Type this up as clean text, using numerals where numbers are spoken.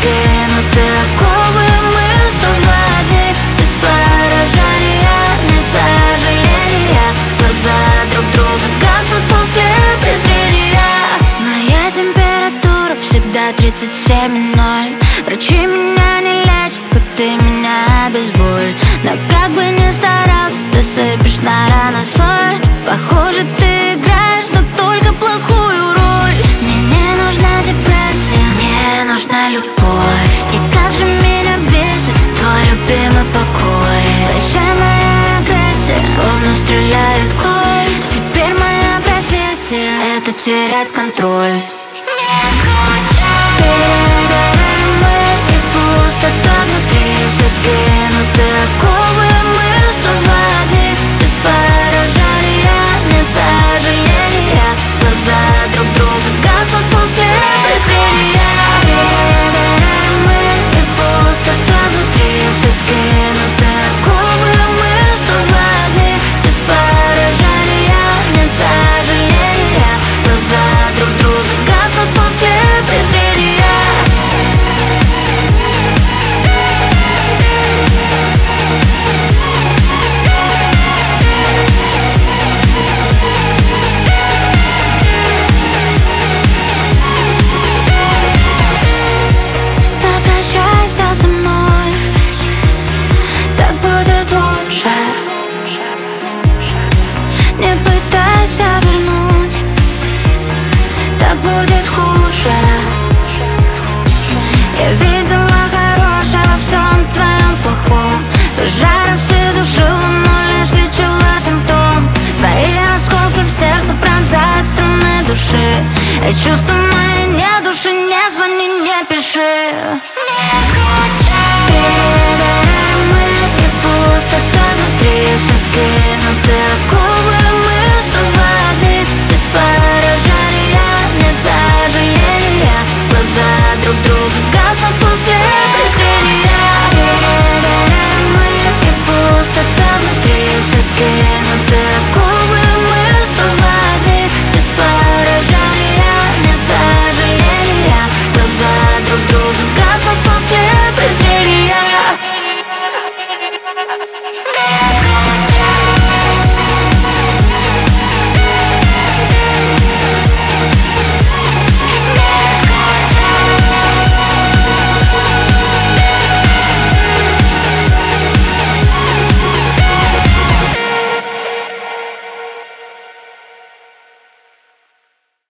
Скинуты оковы, мы снова одни. Без поражения, нет сожаления. Глаза друг друга гаснут после презрения. Моя температура всегда 37,0. Врачи меня не лечат, хоть ты меня обезболь. Но как бы ни старался, ты сыпешь на раны соль. Похоже, ты играешь, но только плохую роль. Мне не нужна депрессия, мне нужна любовь. И как же меня бесит твой любимый покой. Прощай, моя агрессия, словно стреляют коль. Теперь моя профессия — это терять контроль. Перегорим мы, и пустота внутри все скрипит.